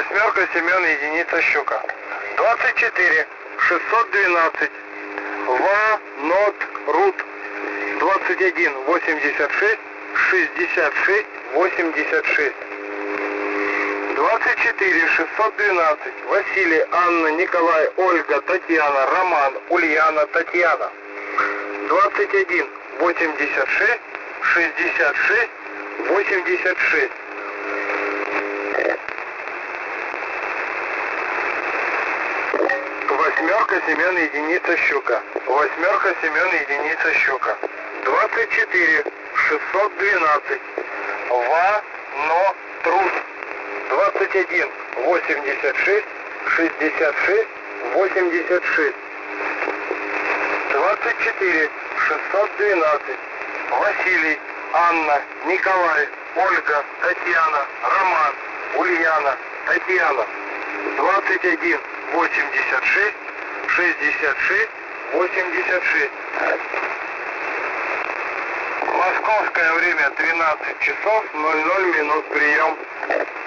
Восьмерка, Семен, единица, щука. 24 612 Ванот Рут. 21 86 66 86. 24 612 Василий, Анна, Николай, Ольга, Татьяна, Роман, Ульяна, Татьяна. 21 86 66 86. Восьмерка, Семен, единица, щука. Восьмерка, Семен, единица, щука. 24 612 Ванотрус. 21 86 66 86. 24 612 Василий, Анна, Николай, Ольга, Татьяна, Роман, Ульяна, Татьяна. 21 86 66 86. Московское время 12 часов 00 минут, прием.